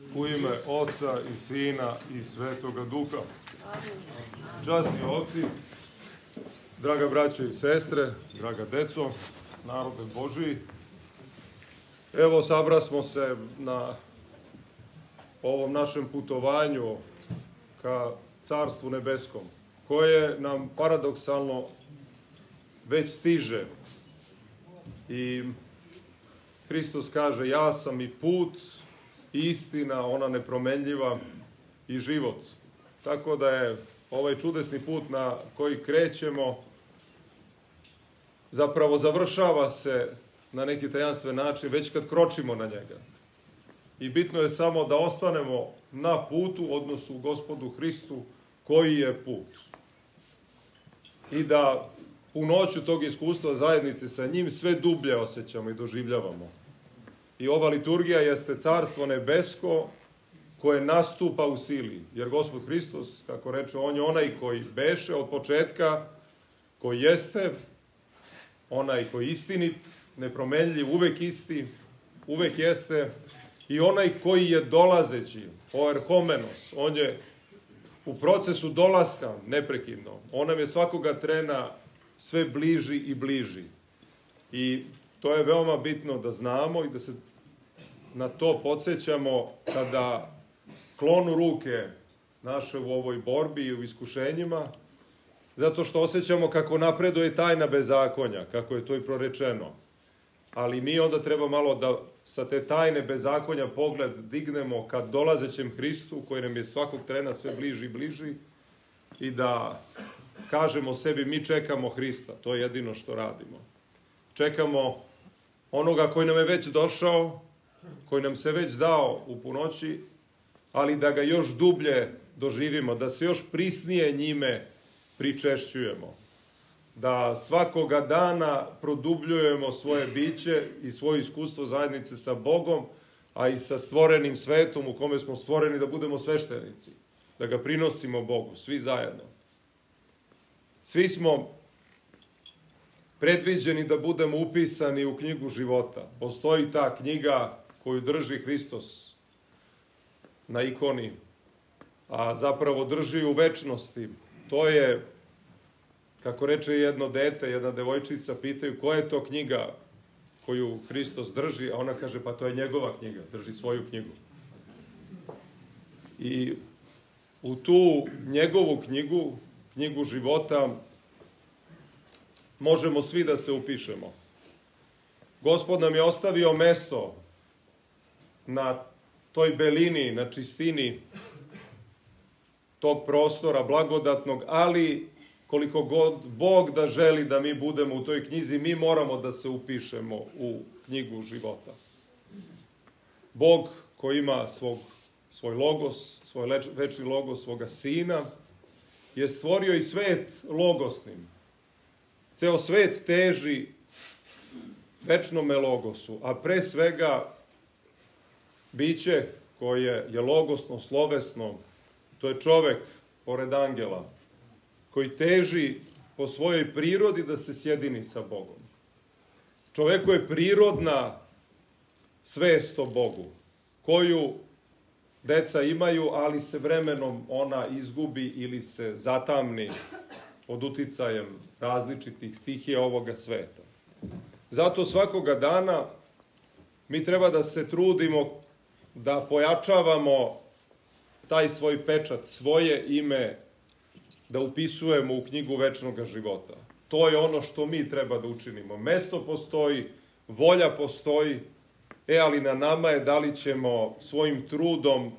U ime Oca i Sina i Svetoga Duha. Časni oci, draga braćo i sestre, draga deco, narode Božiji, evo sabrasmo se na ovom našem putovanju ka Carstvu nebeskom, koje nam paradoksalno već stiže. I Hristos kaže, ja sam i put, i istina, ona nepromenljiva, i život. Tako da je ovaj čudesni put na koji krećemo zapravo završava se na neki tajanstven način već kad kročimo na njega. I bitno je samo da ostanemo na putu, odnosu Gospodu Hristu, koji je put. I da u noću tog iskustva zajednice sa njim sve dublje osjećamo i doživljavamo. I ova liturgija jeste Carstvo nebesko koje nastupa u sili. Jer Gospod Hristos, kako reče, on je onaj koji beše od početka, koji jeste, onaj koji je istinit, nepromenljiv, uvek isti, uvek jeste, i onaj koji je dolazeći, oerhomenos, on je u procesu dolaska neprekidno. On nam je svakoga trena sve bliži i bliži. I to je veoma bitno da znamo i da se na to podsjećamo kada klonu ruke naše u ovoj borbi i u iskušenjima, zato što osjećamo kako napreduje tajna bezakonja, kako je to i prorečeno. Ali mi onda treba malo da sa te tajne bezakonja pogled dignemo ka dolazećem Hristu, koji nam je svakog trena sve bliži i bliži, i da kažemo sebi, mi čekamo Hrista, to je jedino što radimo. Čekamo onoga koji nam je već došao, koji nam se već dao u punoći, ali da ga još dublje doživimo, da se još prisnije njime pričešćujemo. Da svakoga dana produbljujemo svoje biće i svoje iskustvo zajednice sa Bogom, a i sa stvorenim svetom u kome smo stvoreni da budemo sveštenici. Da ga prinosimo Bogu, svi zajedno. Svi smo predviđeni da budemo upisani u knjigu života. Postoji ta knjiga koju drži Hristos na ikoni, a zapravo drži u večnosti. To je, kako reče jedno dete, jedna devojčica, pitaju koja je to knjiga koju Hristos drži, a ona kaže, pa to je njegova knjiga, drži svoju knjigu. I u tu njegovu knjigu, knjigu života, možemo svi da se upišemo. Gospod nam je ostavio mesto na toj belini, na čistini tog prostora blagodatnog, ali koliko god Bog da želi da mi budemo u toj knjizi, mi moramo da se upišemo u knjigu života. Bog koji ima svoj logos, svoj večni logos, svoga sina, je stvorio i svet logosnim. Ceo svet teži večnome logosu, a pre svega biće koje je logosno, slovesno, to je čovek, pored angela, koji teži po svojoj prirodi da se sjedini sa Bogom. Čoveku je prirodna svest o Bogu, koju deca imaju, ali se vremenom ona izgubi ili se zatamni pod uticajem različitih stihija ovoga sveta. Zato svakoga dana mi treba da se trudimo da pojačavamo taj svoj pečat, svoje ime, da upisujemo u knjigu večnog života. To je ono što mi treba da učinimo. Mesto postoji, volja postoji, ali na nama je da li ćemo svojim trudom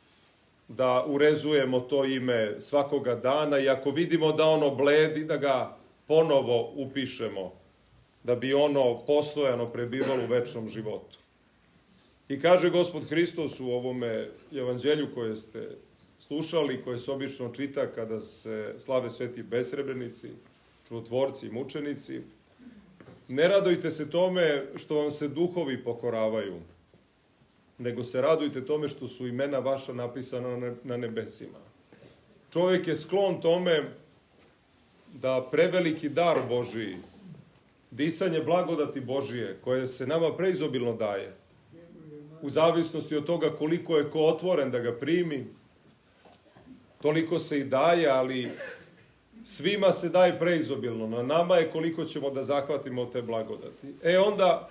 da urezujemo to ime svakoga dana i ako vidimo da ono bledi, da ga ponovo upišemo, da bi ono postojano prebivalo u večnom životu. I kaže Gospod Hristos u ovome evanđelju koje ste slušali, koje se obično čita kada se slave sveti besrebrenici, čudotvorci i mučenici, ne radujte se tome što vam se duhovi pokoravaju, nego se radujte tome što su imena vaša napisana na nebesima. Čovjek je sklon tome da preveliki dar Božiji, disanje blagodati Božije, koje se nama preizobilno daje, u zavisnosti od toga koliko je ko otvoren da ga primi, toliko se i daje, ali svima se daje preizobilno. Na nama je koliko ćemo da zahvatimo od te blagodati. Onda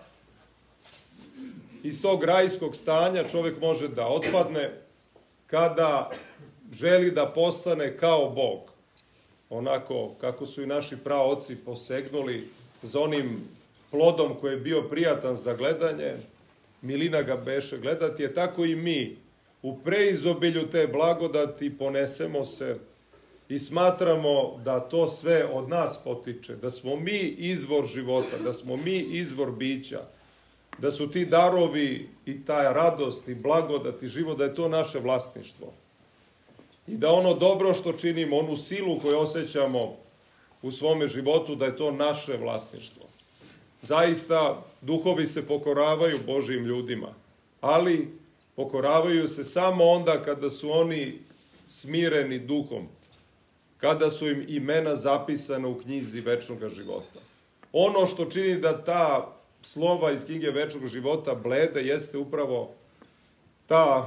iz tog rajskog stanja čovjek može da otpadne kada želi da postane kao Bog. Onako kako su i naši praoci posegnuli za onim plodom koji je bio prijatan za gledanje, milina ga beše gledati, je tako i mi u preizobilju te blagodati ponesemo se i smatramo da to sve od nas potiče, da smo mi izvor života, da smo mi izvor bića, da su ti darovi i ta radost i blagodat i život, da je to naše vlasništvo. I da ono dobro što činimo, onu silu koju osjećamo u svome životu, da je to naše vlasništvo. Zaista, duhovi se pokoravaju Božijim ljudima, ali pokoravaju se samo onda kada su oni smireni duhom, kada su im imena zapisana u knjizi večnog života. Ono što čini da ta slova iz knjige večnog života blede jeste upravo ta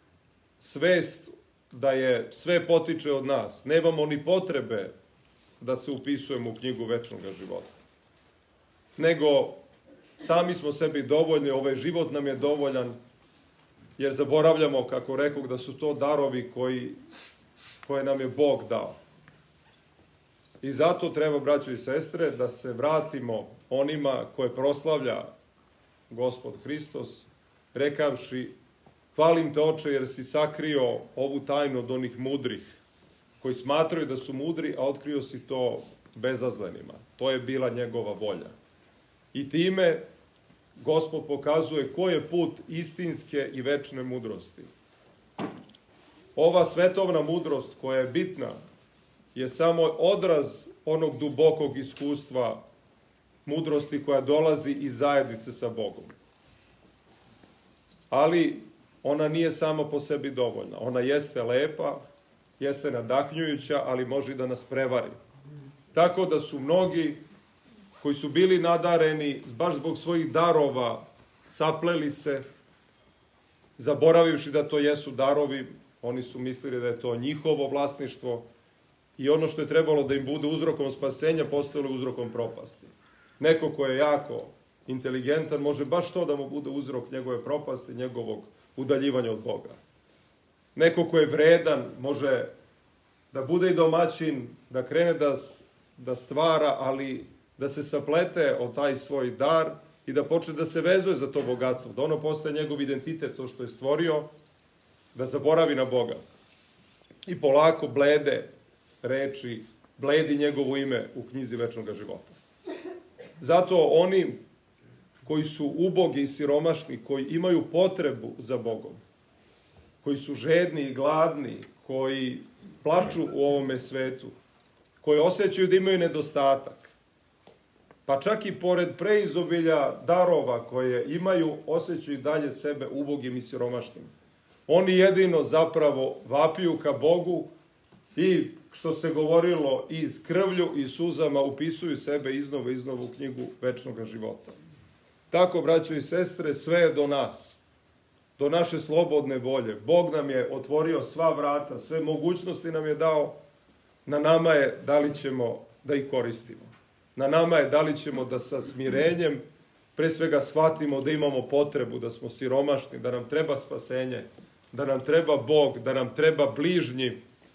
svest da je sve potiče od nas. Nemamo ni potrebe da se upisujemo u knjigu večnog života. Nego sami smo sebi dovoljni, ovaj život nam je dovoljan, jer zaboravljamo, kako rekao, da su to darovi koje nam je Bog dao. I zato treba, braćo i sestre, da se vratimo onima koje proslavlja Gospod Hristos, rekavši: hvalim te, Oče, jer si sakrio ovu tajnu od onih mudrih, koji smatraju da su mudri, a otkrio si to bezazlenima. To je bila njegova volja. I time Gospod pokazuje koji je put istinske i večne mudrosti. Ova svetovna mudrost koja je bitna je samo odraz onog dubokog iskustva mudrosti koja dolazi iz zajednice sa Bogom. Ali ona nije sama po sebi dovoljna. Ona jeste lepa, jeste nadahnjujuća, ali može da nas prevari. Tako da su mnogi koji su bili nadareni, baš zbog svojih darova, sapleli se, zaboravivši da to jesu darovi, oni su mislili da je to njihovo vlasništvo i ono što je trebalo da im bude uzrokom spasenja, postalo uzrokom propasti. Neko ko je jako inteligentan, može baš to da mu bude uzrok njegove propasti, njegovog udaljivanja od Boga. Neko ko je vredan, može da bude i domaćin, da krene da stvara, ali da se saplete o taj svoj dar i da počne da se vezuje za to bogatstvo, da ono postaje njegov identitet, to što je stvorio, da zaboravi na Boga. I polako blede reči, bledi njegovo ime u knjizi večnog života. Zato oni koji su ubogi i siromašni, koji imaju potrebu za Bogom, koji su žedni i gladni, koji plaču u ovome svetu, koji osjećaju da imaju nedostatak, pa čak i pored preizobilja darova koje imaju, osjećaju dalje sebe ubogim i siromašnim. Oni jedino zapravo vapiju ka Bogu i, što se govorilo, i s krvlju i suzama upisuju sebe iznova u knjigu večnog života. Tako, braćo i sestre, sve je do nas, do naše slobodne volje. Bog nam je otvorio sva vrata, sve mogućnosti nam je dao, na nama je da li ćemo da ih koristimo. Na nama je da li ćemo da sa smirenjem pre svega shvatimo da imamo potrebu, da smo siromašni, da nam treba spasenje, da nam treba Bog, da nam treba bližnji,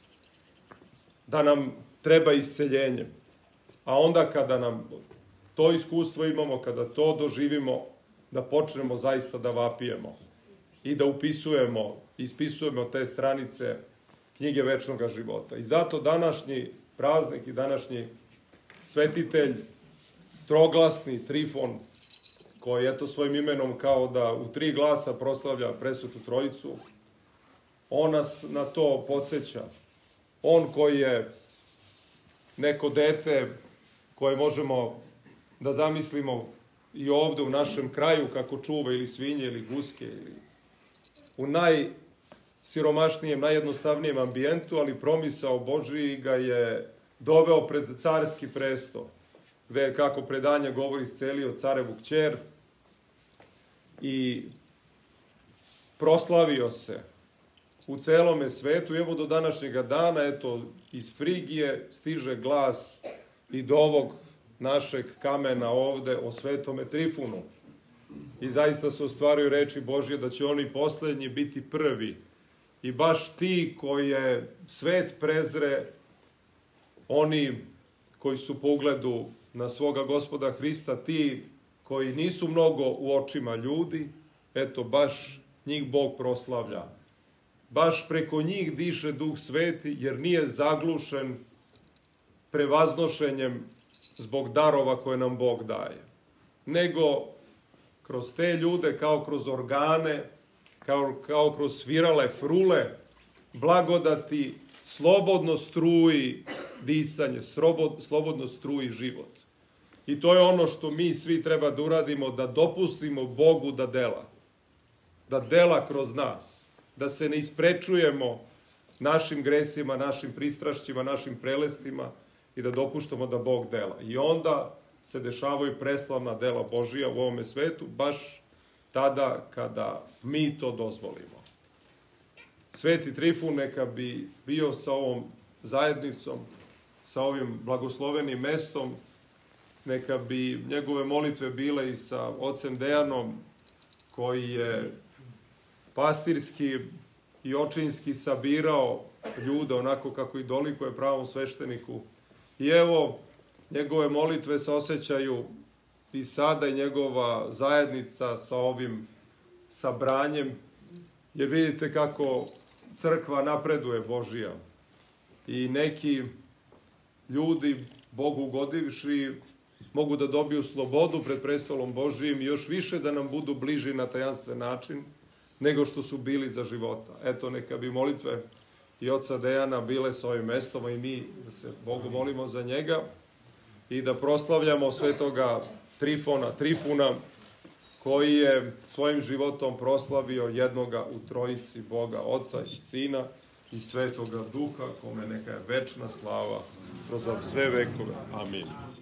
da nam treba isceljenje. A onda kada nam to iskustvo imamo, kada to doživimo, da počnemo zaista da vapijemo i da ispisujemo te stranice knjige večnog života. I zato današnji praznik i današnji svetitelj, troglasni Trifon, koji eto svojim imenom kao da u 3 glasa proslavlja Presvetu Trojicu, on nas na to podsjeća. On koji je neko dete koje možemo da zamislimo i ovde u našem kraju kako čuva ili svinje ili guske ili u najsiromašnijem, najjednostavnijem ambijentu, ali promisao Božiji ga je doveo pred carski presto, gde, kako predanje govori, iscelio carevu kćer i proslavio se u celome svetu. Evo do današnjega dana, eto, iz Frigije stiže glas i do ovog našeg kamena ovde o Svetome Trifunu. I zaista se ostvaruju reči Božje da će oni poslednji biti prvi. I baš ti koje svet prezre, oni koji su po ugledu na svoga Gospoda Hrista, ti koji nisu mnogo u očima ljudi, eto, baš njih Bog proslavlja. Baš preko njih diše Duh Sveti, jer nije zaglušen prevaznošenjem zbog darova koje nam Bog daje. Nego kroz te ljude, kao kroz organe, kao kroz svirale frule, blagodati, slobodno struji disanje, slobodno struji život. I to je ono što mi svi treba da uradimo, da dopustimo Bogu da dela kroz nas, da se ne isprečujemo našim gresima, našim pristrašćima, našim prelestima i da dopuštamo da Bog dela. I onda se dešavaju preslavna dela Božija u ovome svetu, baš tada kada mi to dozvolimo. Sveti Trifun neka bi bio sa ovom zajednicom, sa ovim blagoslovenim mestom, neka bi njegove molitve bile i sa ocem Dejanom, koji je pastirski i očinski sabirao ljude onako kako i dolikuje pravom svešteniku. I evo, njegove molitve se osjećaju i sada i njegova zajednica sa ovim sabranjem, jer vidite kako crkva napreduje Božija. I neki ljudi, Bogu ugodivši, mogu da dobiju slobodu pred prestolom Božijim i još više da nam budu bliži na tajanstven način nego što su bili za života. Eto, neka bi molitve i oca Dejana bile sa ovim mestom, i mi da se Bogu molimo za njega i da proslavljamo svetoga Trifuna, koji je svojim životom proslavio jednoga u trojici Boga, Oca i Sina i Svetoga Duha, kome neka je večna slava kroz sve vekove. Amin.